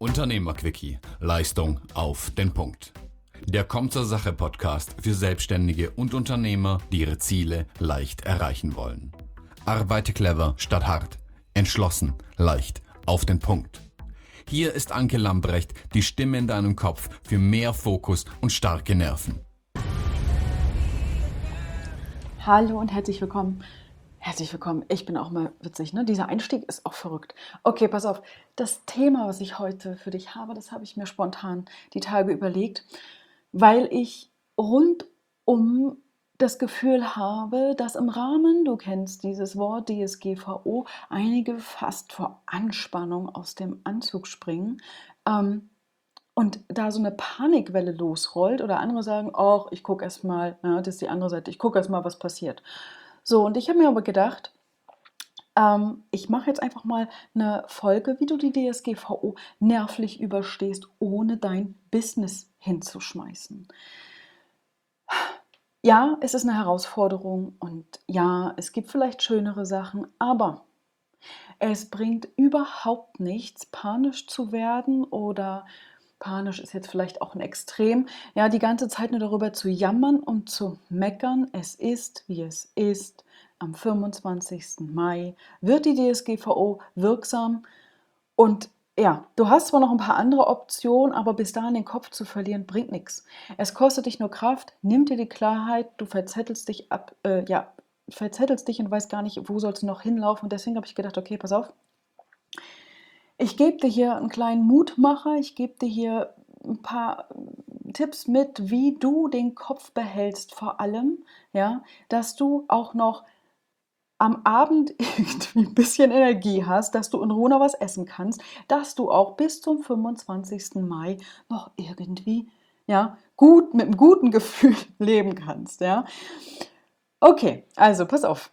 Unternehmerquickie. Leistung auf den Punkt. Der Komm-zur-Sache-Podcast für Selbstständige und Unternehmer, die ihre Ziele leicht erreichen wollen. Arbeite clever statt hart. Entschlossen, leicht, auf den Punkt. Hier ist Anke Lambrecht, die Stimme in deinem Kopf für mehr Fokus und starke Nerven. Hallo und herzlich willkommen. Herzlich willkommen. Ich bin auch mal witzig, ne? Dieser Einstieg ist auch verrückt. Okay, pass auf. Das Thema, was ich heute für dich habe, das habe ich mir spontan die Tage überlegt, weil ich rundum das Gefühl habe, dass im Rahmen, du kennst dieses Wort DSGVO, einige fast vor Anspannung aus dem Anzug springen. Und da so eine Panikwelle losrollt oder andere sagen, ach, ich gucke erst mal, ja, das ist die andere Seite, ich gucke erst mal, was passiert. So, und ich habe mir aber gedacht, ich mache jetzt einfach mal eine Folge, wie du die DSGVO nervlich überstehst, ohne dein Business hinzuschmeißen. Ja, es ist eine Herausforderung und ja, es gibt vielleicht schönere Sachen, aber es bringt überhaupt nichts, panisch zu werden oder panisch ist jetzt vielleicht auch ein Extrem, ja, die ganze Zeit nur darüber zu jammern und zu meckern. Es ist, wie es ist. Am 25. Mai wird die DSGVO wirksam und ja, du hast zwar noch ein paar andere Optionen, aber bis dahin den Kopf zu verlieren, bringt nichts. Es kostet dich nur Kraft, nimmt dir die Klarheit, du verzettelst dich verzettelst dich und weißt gar nicht, wo sollst du noch hinlaufen. Und deswegen habe ich gedacht, okay, pass auf, ich gebe dir hier einen kleinen Mutmacher, ich gebe dir hier ein paar Tipps mit, wie du den Kopf behältst vor allem, ja, dass du auch noch am Abend irgendwie ein bisschen Energie hast, dass du in Ruhe noch was essen kannst, dass du auch bis zum 25. Mai noch irgendwie, ja, gut, mit einem guten Gefühl leben kannst, ja. Okay, also pass auf.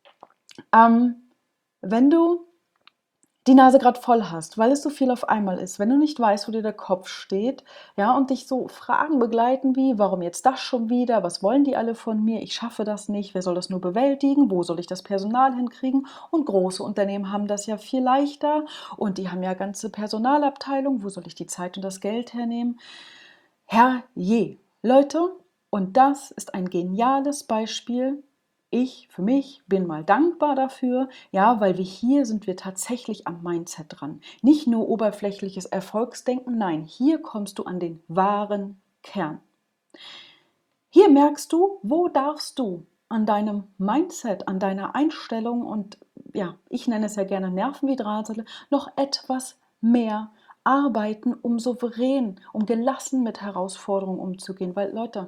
Wenn du die Nase gerade voll hast, weil es so viel auf einmal ist, wenn du nicht weißt, wo dir der Kopf steht, ja, und dich so Fragen begleiten wie, warum jetzt das schon wieder, was wollen die alle von mir, ich schaffe das nicht, wer soll das nur bewältigen, wo soll ich das Personal hinkriegen? Und große Unternehmen haben das ja viel leichter und die haben ja ganze Personalabteilungen, wo soll ich die Zeit und das Geld hernehmen? Herrje, Leute, und das ist ein geniales Beispiel. Ich für mich bin mal dankbar dafür, ja, weil hier sind wir tatsächlich am Mindset dran. Nicht nur oberflächliches Erfolgsdenken, nein, hier kommst du an den wahren Kern. Hier merkst du, wo darfst du an deinem Mindset, an deiner Einstellung und ja, ich nenne es ja gerne Nerven wie Drahtseile, noch etwas mehr arbeiten, um souverän, um gelassen mit Herausforderungen umzugehen. Weil Leute,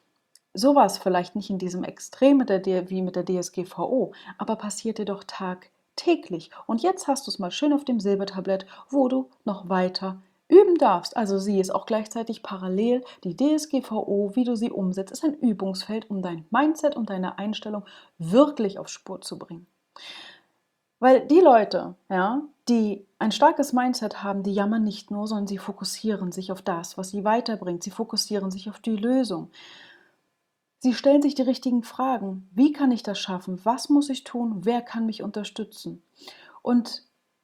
sowas vielleicht nicht in diesem Extrem wie mit der DSGVO, aber passiert dir doch tagtäglich. Und jetzt hast du es mal schön auf dem Silbertablett, wo du noch weiter üben darfst. Also sieh es auch gleichzeitig parallel. Die DSGVO, wie du sie umsetzt, ist ein Übungsfeld, um dein Mindset und deine Einstellung wirklich auf Spur zu bringen. Weil die Leute, ja, die ein starkes Mindset haben, die jammern nicht nur, sondern sie fokussieren sich auf das, was sie weiterbringt. Sie fokussieren sich auf die Lösung. Sie stellen sich die richtigen Fragen. Wie kann ich das schaffen? Was muss ich tun? Wer kann mich unterstützen? Und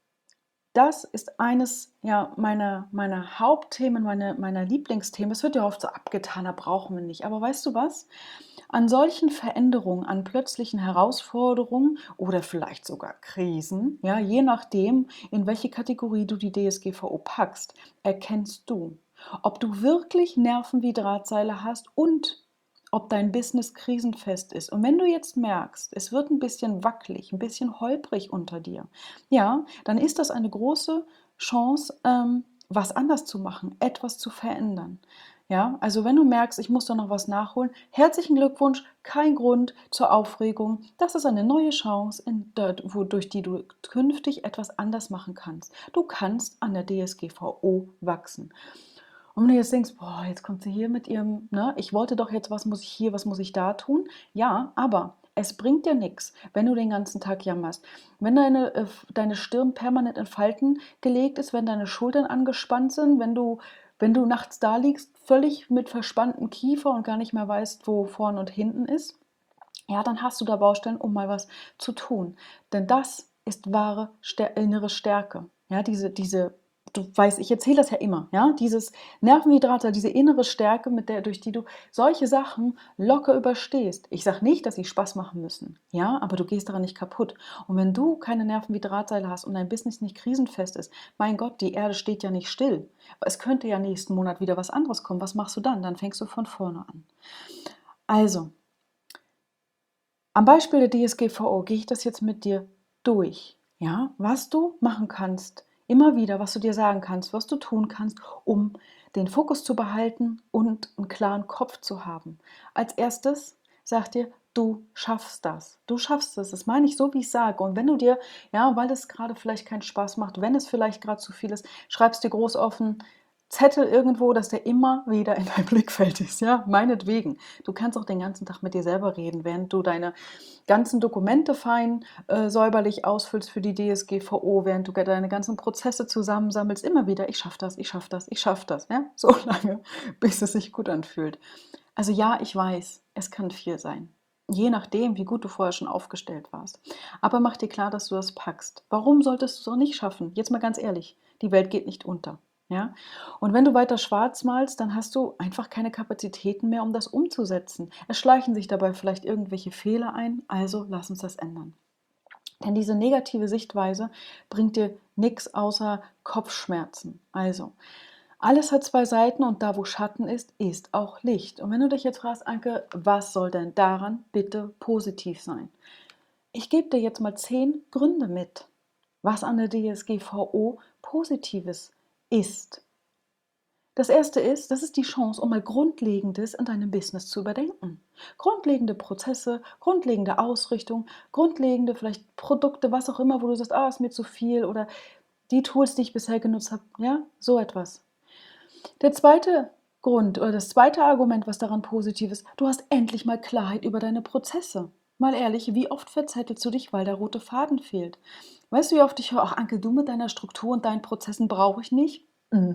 das ist eines meiner Hauptthemen, meiner Lieblingsthemen. Es wird ja oft so abgetan, da brauchen wir nicht. Aber weißt du was? An solchen Veränderungen, an plötzlichen Herausforderungen oder vielleicht sogar Krisen, ja, je nachdem, in welche Kategorie du die DSGVO packst, erkennst du, ob du wirklich Nerven wie Drahtseile hast und ob dein Business krisenfest ist. Und wenn du jetzt merkst, es wird ein bisschen wackelig, ein bisschen holprig unter dir, ja, dann ist das eine große Chance, was anders zu machen, etwas zu verändern. Ja, also wenn du merkst, ich muss da noch was nachholen, herzlichen Glückwunsch, kein Grund zur Aufregung. Das ist eine neue Chance, durch die du künftig etwas anders machen kannst. Du kannst an der DSGVO wachsen. Und wenn du jetzt denkst, boah, jetzt kommt sie hier mit ihrem, ne, ich wollte doch jetzt, was muss ich hier, was muss ich da tun? Ja, aber es bringt dir nichts, wenn du den ganzen Tag jammerst. Wenn deine Stirn permanent in Falten gelegt ist, wenn deine Schultern angespannt sind, wenn du nachts da liegst, völlig mit verspanntem Kiefer und gar nicht mehr weißt, wo vorn und hinten ist, ja, dann hast du da Baustellen, um mal was zu tun. Denn das ist wahre innere Stärke. Ja, diese du weißt, ich erzähle das ja immer, ja, dieses Nervenhydrate, diese innere Stärke, durch die du solche Sachen locker überstehst. Ich sage nicht, dass sie Spaß machen müssen, ja, aber du gehst daran nicht kaputt. Und wenn du keine Nervenhydratseile hast und dein Business nicht krisenfest ist, mein Gott, die Erde steht ja nicht still. Es könnte ja nächsten Monat wieder was anderes kommen. Was machst du dann? Dann fängst du von vorne an. Also, am Beispiel der DSGVO gehe ich das jetzt mit dir durch, ja, was du machen kannst, immer wieder, was du dir sagen kannst, was du tun kannst, um den Fokus zu behalten und einen klaren Kopf zu haben. Als erstes sag dir, du schaffst das. Du schaffst es. Das meine ich so, wie ich sage. Und wenn du dir, ja, weil es gerade vielleicht keinen Spaß macht, wenn es vielleicht gerade zu viel ist, schreibst dir groß auf einen Zettel irgendwo, dass der immer wieder in dein Blickfeld ist, ja, meinetwegen. Du kannst auch den ganzen Tag mit dir selber reden, während du deine ganzen Dokumente fein säuberlich ausfüllst für die DSGVO, während du deine ganzen Prozesse zusammensammelst, immer wieder, ich schaffe das, ich schaffe das, ich schaffe das, ja, so lange, bis es sich gut anfühlt. Also ja, ich weiß, es kann viel sein, je nachdem, wie gut du vorher schon aufgestellt warst. Aber mach dir klar, dass du das packst. Warum solltest du es auch nicht schaffen? Jetzt mal ganz ehrlich, die Welt geht nicht unter. Ja? Und wenn du weiter schwarz malst, dann hast du einfach keine Kapazitäten mehr, um das umzusetzen. Es schleichen sich dabei vielleicht irgendwelche Fehler ein, also lass uns das ändern. Denn diese negative Sichtweise bringt dir nichts außer Kopfschmerzen. Also, alles hat zwei Seiten und da, wo Schatten ist, ist auch Licht. Und wenn du dich jetzt fragst, Anke, was soll denn daran bitte positiv sein? Ich gebe dir jetzt mal 10 Gründe mit, was an der DSGVO Positives ist. Das erste ist, das ist die Chance, um mal Grundlegendes in deinem Business zu überdenken. Grundlegende Prozesse, grundlegende Ausrichtung, grundlegende vielleicht Produkte, was auch immer, wo du sagst, ist mir zu viel oder die Tools, die ich bisher genutzt habe, ja, so etwas. Der zweite Grund oder das zweite Argument, was daran positiv ist, du hast endlich mal Klarheit über deine Prozesse. Mal ehrlich, wie oft verzettelst du dich, weil der rote Faden fehlt? Weißt du, wie oft ich höre, ach Anke, du mit deiner Struktur und deinen Prozessen brauche ich nicht?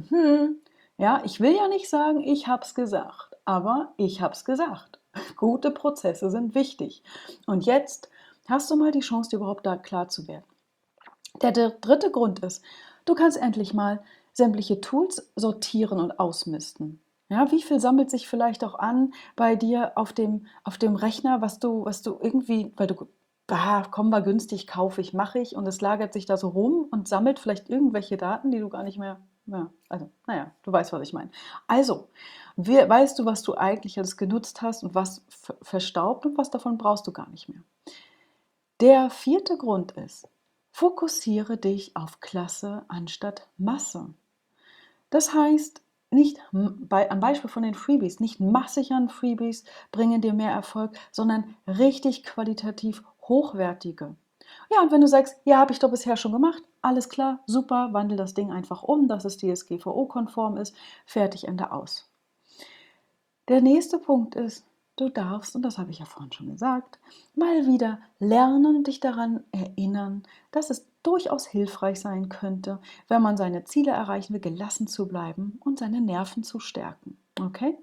Ja, ich will ja nicht sagen, ich hab's gesagt, aber ich hab's gesagt. Gute Prozesse sind wichtig. Und jetzt hast du mal die Chance, dir überhaupt da klar zu werden. Der dritte Grund ist, du kannst endlich mal sämtliche Tools sortieren und ausmisten. Ja, wie viel sammelt sich vielleicht auch an bei dir auf dem Rechner, was du irgendwie, weil du, komm mal günstig, kaufe ich, mache ich und es lagert sich da so rum und sammelt vielleicht irgendwelche Daten, die du gar nicht mehr, ja, also, naja, du weißt, was ich meine. Also, weißt du, was du eigentlich alles genutzt hast und was verstaubt und was davon brauchst du gar nicht mehr. Der vierte Grund ist, fokussiere dich auf Klasse anstatt Masse. Das heißt, nicht am Beispiel von den Freebies, nicht massig an Freebies bringen dir mehr Erfolg, sondern richtig qualitativ hochwertige. Ja, und wenn du sagst, ja, habe ich doch bisher schon gemacht, alles klar, super, wandel das Ding einfach um, dass es DSGVO-konform ist, fertig, Ende aus. Der nächste Punkt ist, du darfst, und das habe ich ja vorhin schon gesagt, mal wieder lernen und dich daran erinnern, dass es durchaus hilfreich sein könnte, wenn man seine Ziele erreichen will, gelassen zu bleiben und seine Nerven zu stärken. Okay?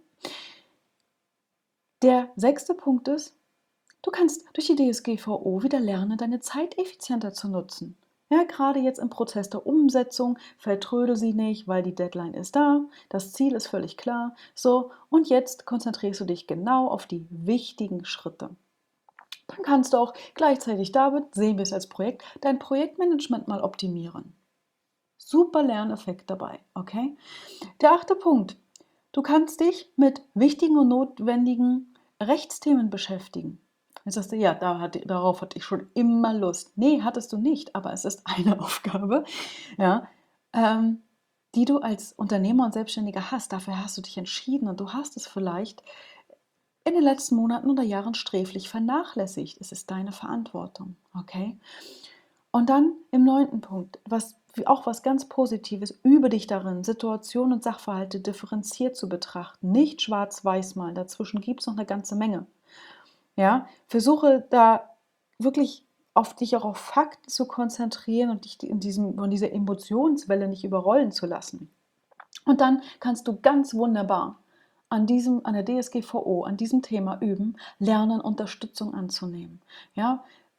Der sechste Punkt ist, du kannst durch die DSGVO wieder lernen, deine Zeit effizienter zu nutzen. Ja, gerade jetzt im Prozess der Umsetzung, vertrödel sie nicht, weil die Deadline ist da, das Ziel ist völlig klar. So, und jetzt konzentrierst du dich genau auf die wichtigen Schritte. Dann kannst du auch gleichzeitig damit, sehen wir es als Projekt, dein Projektmanagement mal optimieren. Super Lerneffekt dabei, okay? Der achte Punkt. Du kannst dich mit wichtigen und notwendigen Rechtsthemen beschäftigen. Jetzt sagst du, ja, darauf hatte ich schon immer Lust. Nee, hattest du nicht, aber es ist eine Aufgabe, ja, die du als Unternehmer und Selbstständiger hast. Dafür hast du dich entschieden und du hast es vielleicht in den letzten Monaten oder Jahren sträflich vernachlässigt. Es ist deine Verantwortung, okay? Und dann im 9. Punkt, was ganz Positives, übe dich darin, Situationen und Sachverhalte differenziert zu betrachten, nicht schwarz-weiß malen, dazwischen gibt es noch eine ganze Menge. Ja, versuche da wirklich dich auch auf Fakten zu konzentrieren und dich von dieser Emotionswelle nicht überrollen zu lassen. Und dann kannst du ganz wunderbar an der DSGVO, an diesem Thema üben, lernen, Unterstützung anzunehmen. Ja,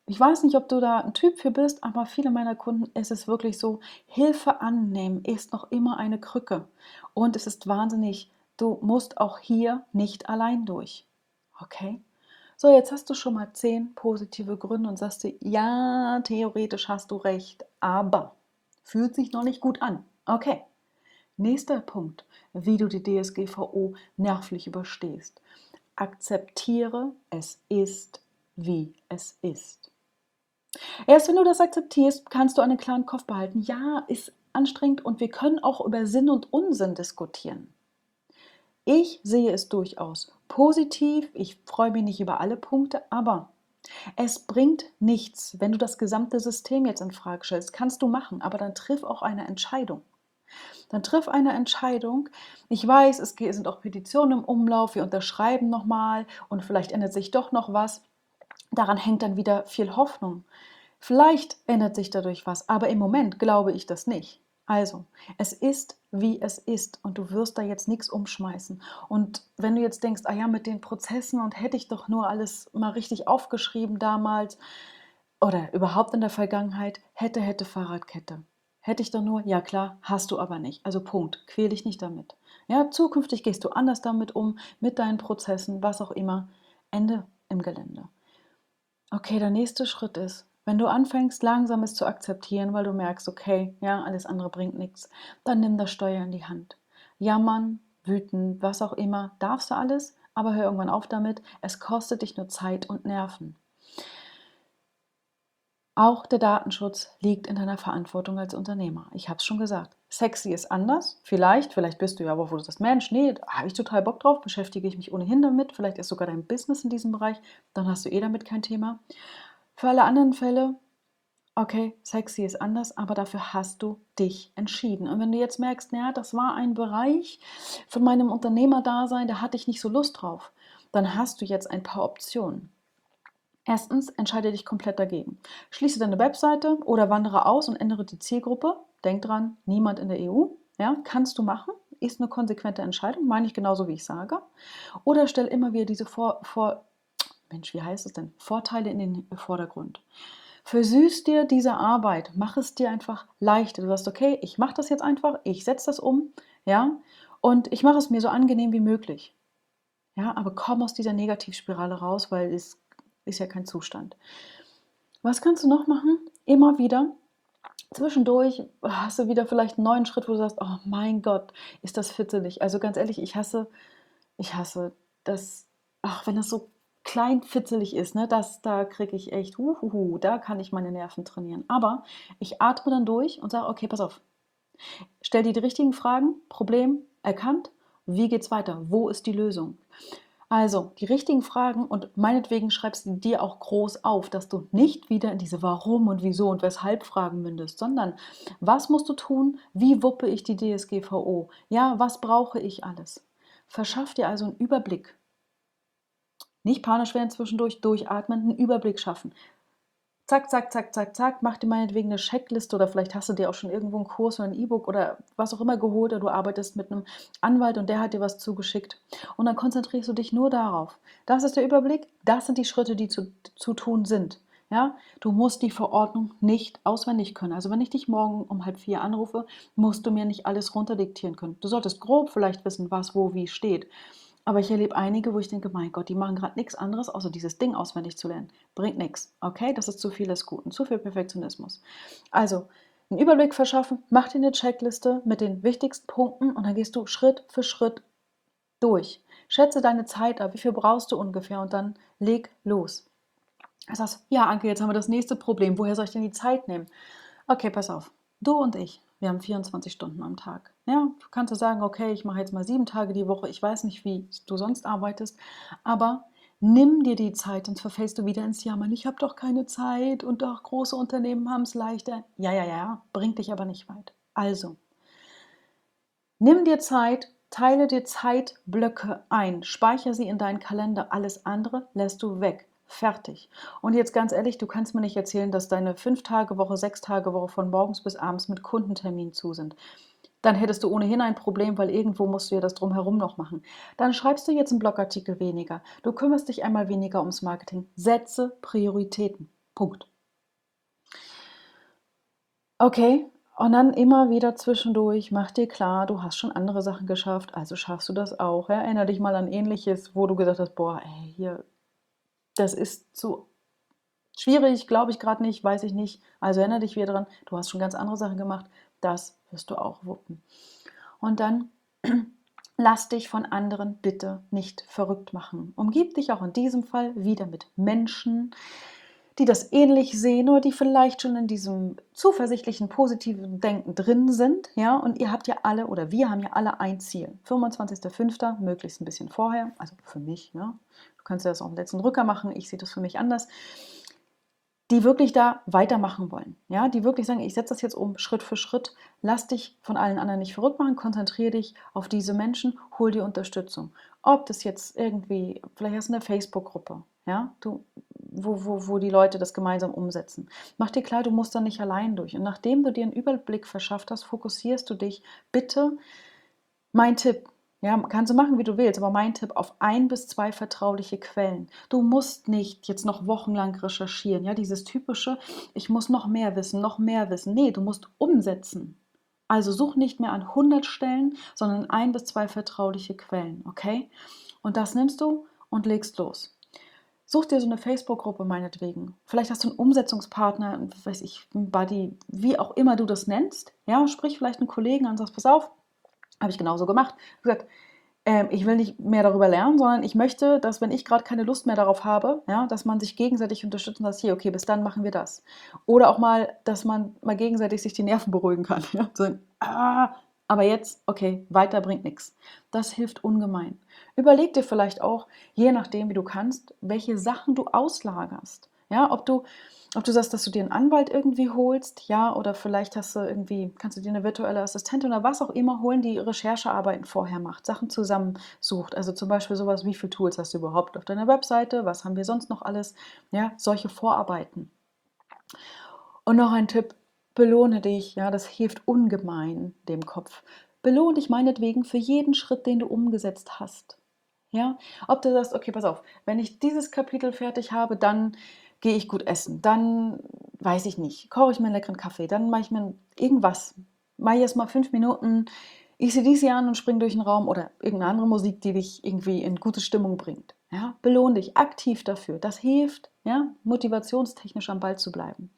Ich weiß nicht, ob du da ein Typ für bist, aber viele meiner Kunden ist es wirklich so, Hilfe annehmen ist noch immer eine Krücke. Und es ist wahnsinnig, du musst auch hier nicht allein durch. Okay? So, jetzt hast du schon mal 10 positive Gründe und sagst dir, ja, theoretisch hast du recht, aber fühlt sich noch nicht gut an. Okay. Nächster Punkt, wie du die DSGVO nervlich überstehst. Akzeptiere, es ist, wie es ist. Erst wenn du das akzeptierst, kannst du einen klaren Kopf behalten. Ja, ist anstrengend und wir können auch über Sinn und Unsinn diskutieren. Ich sehe es durchaus positiv. Ich freue mich nicht über alle Punkte, aber es bringt nichts, wenn du das gesamte System jetzt in Frage stellst. Kannst du machen, aber dann triff auch eine Entscheidung. Dann triff eine Entscheidung. Ich weiß, es sind auch Petitionen im Umlauf, wir unterschreiben nochmal und vielleicht ändert sich doch noch was. Daran hängt dann wieder viel Hoffnung. Vielleicht ändert sich dadurch was, aber im Moment glaube ich das nicht. Also, es ist, wie es ist und du wirst da jetzt nichts umschmeißen. Und wenn du jetzt denkst, ah ja, mit den Prozessen und hätte ich doch nur alles mal richtig aufgeschrieben damals oder überhaupt in der Vergangenheit, hätte Fahrradkette. Hätte ich doch nur, ja klar, hast du aber nicht. Also Punkt, quäl dich nicht damit. Ja, zukünftig gehst du anders damit um, mit deinen Prozessen, was auch immer. Ende im Gelände. Okay, der nächste Schritt ist, wenn du anfängst, langsam es zu akzeptieren, weil du merkst, okay, ja, alles andere bringt nichts, dann nimm das Steuer in die Hand. Jammern, wüten, was auch immer, darfst du alles, aber hör irgendwann auf damit. Es kostet dich nur Zeit und Nerven. Auch der Datenschutz liegt in deiner Verantwortung als Unternehmer. Ich habe es schon gesagt. Sexy ist anders. Vielleicht bist du ja, aber wo du sagst, Mensch, nee, da habe ich total Bock drauf, beschäftige ich mich ohnehin damit. Vielleicht ist sogar dein Business in diesem Bereich, dann hast du damit kein Thema. Für alle anderen Fälle, okay, sexy ist anders, aber dafür hast du dich entschieden. Und wenn du jetzt merkst, naja, das war ein Bereich von meinem Unternehmerdasein, da hatte ich nicht so Lust drauf, dann hast du jetzt ein paar Optionen. Erstens, entscheide dich komplett dagegen. Schließe deine Webseite oder wandere aus und ändere die Zielgruppe. Denk dran, niemand in der EU. Ja, kannst du machen, ist eine konsequente Entscheidung, meine ich genauso, wie ich sage. Oder stell immer wieder diese Vorteile in den Vordergrund. Versüß dir diese Arbeit, mach es dir einfach leichter. Du sagst, okay, ich mache das jetzt einfach, ich setze das um, ja, und ich mache es mir so angenehm wie möglich. Ja, aber komm aus dieser Negativspirale raus, weil es ist ja kein Zustand. Was kannst du noch machen? Immer wieder. Zwischendurch hast du wieder vielleicht einen neuen Schritt, wo du sagst, oh mein Gott, ist das fitzelig. Also ganz ehrlich, ich hasse das, ach, wenn das so klein fitzelig ist, ne, da kriege ich echt, da kann ich meine Nerven trainieren. Aber ich atme dann durch und sage, okay, pass auf, stell dir die richtigen Fragen, Problem erkannt, wie geht's weiter, wo ist die Lösung? Also, die richtigen Fragen und meinetwegen schreibst du dir auch groß auf, dass du nicht wieder in diese Warum und Wieso und Weshalb Fragen mündest, sondern was musst du tun? Wie wuppe ich die DSGVO? Ja, was brauche ich alles? Verschaff dir also einen Überblick. Nicht panisch werden zwischendurch, durchatmen, einen Überblick schaffen. Zack, zack, zack, zack, zack, mach dir meinetwegen eine Checkliste oder vielleicht hast du dir auch schon irgendwo einen Kurs oder ein E-Book oder was auch immer geholt oder du arbeitest mit einem Anwalt und der hat dir was zugeschickt. Und dann konzentrierst du dich nur darauf. Das ist der Überblick, das sind die Schritte, die zu tun sind. Ja, du musst die Verordnung nicht auswendig können. Also wenn ich dich morgen um 3:30 anrufe, musst du mir nicht alles runterdiktieren können. Du solltest grob vielleicht wissen, was wo wie steht. Aber ich erlebe einige, wo ich denke, mein Gott, die machen gerade nichts anderes, außer dieses Ding auswendig zu lernen. Bringt nichts, okay? Das ist zu viel des Guten, zu viel Perfektionismus. Also, einen Überblick verschaffen, mach dir eine Checkliste mit den wichtigsten Punkten und dann gehst du Schritt für Schritt durch. Schätze deine Zeit ab, wie viel brauchst du ungefähr und dann leg los. Du sagst, ja, Anke, jetzt haben wir das nächste Problem. Woher soll ich denn die Zeit nehmen? Okay, pass auf. Du und ich, wir haben 24 Stunden am Tag. Ja, du kannst ja sagen, okay, ich mache jetzt mal 7 Tage die Woche. Ich weiß nicht, wie du sonst arbeitest, aber nimm dir die Zeit, sonst verfällst du wieder ins Jammern. Ich habe doch keine Zeit und doch große Unternehmen haben es leichter. Ja, bringt dich aber nicht weit. Also, nimm dir Zeit, teile dir Zeitblöcke ein, speichere sie in deinen Kalender. Alles andere lässt du weg. Fertig. Und jetzt ganz ehrlich, du kannst mir nicht erzählen, dass deine 5-Tage-Woche, 6-Tage-Woche von morgens bis abends mit Kundenterminen zu sind. Dann hättest du ohnehin ein Problem, weil irgendwo musst du ja das drumherum noch machen. Dann schreibst du jetzt einen Blogartikel weniger. Du kümmerst dich einmal weniger ums Marketing. Setze Prioritäten. Punkt. Okay, und dann immer wieder zwischendurch, mach dir klar, du hast schon andere Sachen geschafft, also schaffst du das auch. Ja? Erinnere dich mal an Ähnliches, wo du gesagt hast, boah, ey, hier, das ist zu schwierig, glaube ich gerade nicht, weiß ich nicht. Also erinnere dich wieder dran, du hast schon ganz andere Sachen gemacht, das wirst du auch wuppen. Und dann lass dich von anderen bitte nicht verrückt machen. Umgib dich auch in diesem Fall wieder mit Menschen, die das ähnlich sehen oder die vielleicht schon in diesem zuversichtlichen, positiven Denken drin sind. Ja? Und ihr habt ja alle, oder wir haben ja alle ein Ziel. 25.05., möglichst ein bisschen vorher, also für mich. Ja? Du kannst ja das auch im letzten Drücker machen, ich sehe das für mich anders. Die wirklich da weitermachen wollen. Ja? Die wirklich sagen, ich setze das jetzt um, Schritt für Schritt. Lass dich von allen anderen nicht verrückt machen, konzentriere dich auf diese Menschen, hol dir Unterstützung. Ob das jetzt irgendwie, vielleicht hast du eine Facebook-Gruppe, ja? Wo die Leute das gemeinsam umsetzen. Mach dir klar, du musst da nicht allein durch. Und nachdem du dir einen Überblick verschafft hast, fokussierst du dich bitte, mein Tipp, ja, kannst du machen, wie du willst, aber mein Tipp, auf 1 bis 2 vertrauliche Quellen. Du musst nicht jetzt noch wochenlang recherchieren, ja, dieses typische, ich muss noch mehr wissen, noch mehr wissen. Nee, du musst umsetzen. Also such nicht mehr an 100 Stellen, sondern 1 bis 2 vertrauliche Quellen, okay? Und das nimmst du und legst los. Such dir so eine Facebook-Gruppe meinetwegen. Vielleicht hast du einen Umsetzungspartner, weiß ich, einen Buddy, wie auch immer du das nennst. Ja, sprich vielleicht einen Kollegen an und sagst, pass auf, habe ich genauso gemacht. Ich habe gesagt, ich will nicht mehr darüber lernen, sondern ich möchte, dass, wenn ich gerade keine Lust mehr darauf habe, ja, dass man sich gegenseitig unterstützt und sagt, hier, okay, bis dann machen wir das. Oder auch mal, dass man mal gegenseitig sich die Nerven beruhigen kann. Ja? So, aber jetzt, okay, weiter bringt nichts. Das hilft ungemein. Überleg dir vielleicht auch, je nachdem, wie du kannst, welche Sachen du auslagerst. Ja, ob du sagst, dass du dir einen Anwalt irgendwie holst, ja, oder vielleicht kannst du dir eine virtuelle Assistentin oder was auch immer holen, die Recherchearbeiten vorher macht, Sachen zusammensucht. Also zum Beispiel sowas, wie viele Tools hast du überhaupt auf deiner Webseite, was haben wir sonst noch alles, ja, solche Vorarbeiten. Und noch ein Tipp, belohne dich, ja, das hilft ungemein dem Kopf. Belohne dich meinetwegen für jeden Schritt, den du umgesetzt hast. Ja, ob du sagst, okay, pass auf, wenn ich dieses Kapitel fertig habe, dann gehe ich gut essen, dann, weiß ich nicht, koche ich mir einen leckeren Kaffee, dann mache ich mir irgendwas, mache ich erst mal 5 Minuten AC/DC an und springe durch den Raum oder irgendeine andere Musik, die dich irgendwie in gute Stimmung bringt. Ja, belohne dich aktiv dafür. Das hilft, ja, motivationstechnisch am Ball zu bleiben.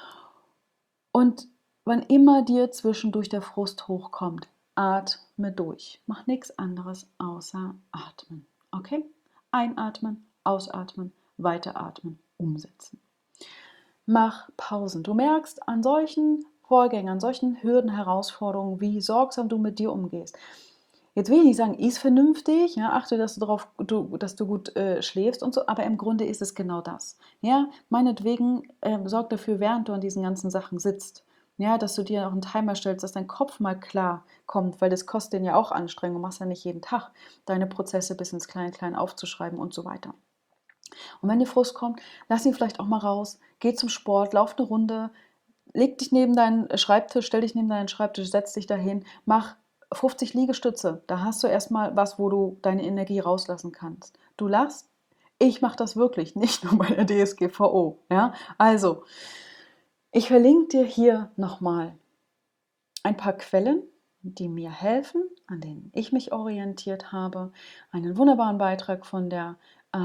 Und wann immer dir zwischendurch der Frust hochkommt, atme durch. Mach nichts anderes außer atmen. Okay? Einatmen, ausatmen, weiteratmen, umsetzen. Mach Pausen. Du merkst an solchen Vorgängen, an solchen Hürden, Herausforderungen, wie sorgsam du mit dir umgehst. Jetzt will ich nicht sagen, iss vernünftig, ja, achte, dass du gut schläfst und so, aber im Grunde ist es genau das. Ja, meinetwegen sorg dafür, während du an diesen ganzen Sachen sitzt, ja, dass du dir auch einen Timer stellst, dass dein Kopf mal klar kommt, weil das kostet den ja auch Anstrengung. Du machst ja nicht jeden Tag deine Prozesse bis ins Klein-Klein aufzuschreiben und so weiter. Und wenn dir Frust kommt, lass ihn vielleicht auch mal raus, geh zum Sport, lauf eine Runde, leg dich neben deinen Schreibtisch, stell dich neben deinen Schreibtisch, setz dich dahin, mach 50 Liegestütze. Da hast du erstmal was, wo du deine Energie rauslassen kannst. Du lachst, ich mache das wirklich, nicht nur bei der DSGVO. Ja? Also, ich verlinke dir hier nochmal ein paar Quellen, die mir helfen, an denen ich mich orientiert habe. Einen wunderbaren Beitrag von der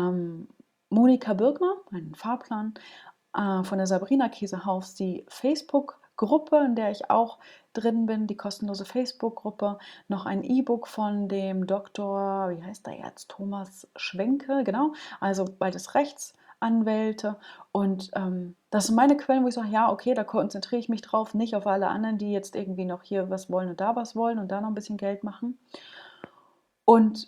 Monika Birgner, einen Fahrplan, von der Sabrina Käsehaus, die Facebook-Gruppe, in der ich auch drin bin, die kostenlose Facebook-Gruppe, noch ein E-Book von dem Doktor, wie heißt der jetzt, Thomas Schwenke, genau, also beides Rechtsanwälte und das sind meine Quellen, wo ich sage, ja, okay, da konzentriere ich mich drauf, nicht auf alle anderen, die jetzt irgendwie noch hier was wollen und da was wollen und da noch ein bisschen Geld machen. Und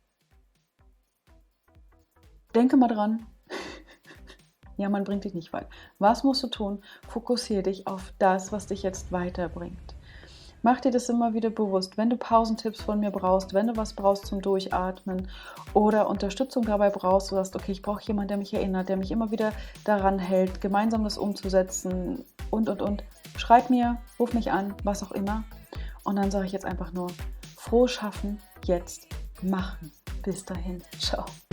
denke mal dran, ja, man bringt dich nicht weit. Was musst du tun? Fokussiere dich auf das, was dich jetzt weiterbringt. Mach dir das immer wieder bewusst, wenn du Pausentipps von mir brauchst, wenn du was brauchst zum Durchatmen oder Unterstützung dabei brauchst, du sagst, okay, ich brauche jemanden, der mich erinnert, der mich immer wieder daran hält, gemeinsam das umzusetzen und. Schreib mir, ruf mich an, was auch immer. Und dann sage ich jetzt einfach nur, frohes Schaffen, jetzt machen. Bis dahin, ciao.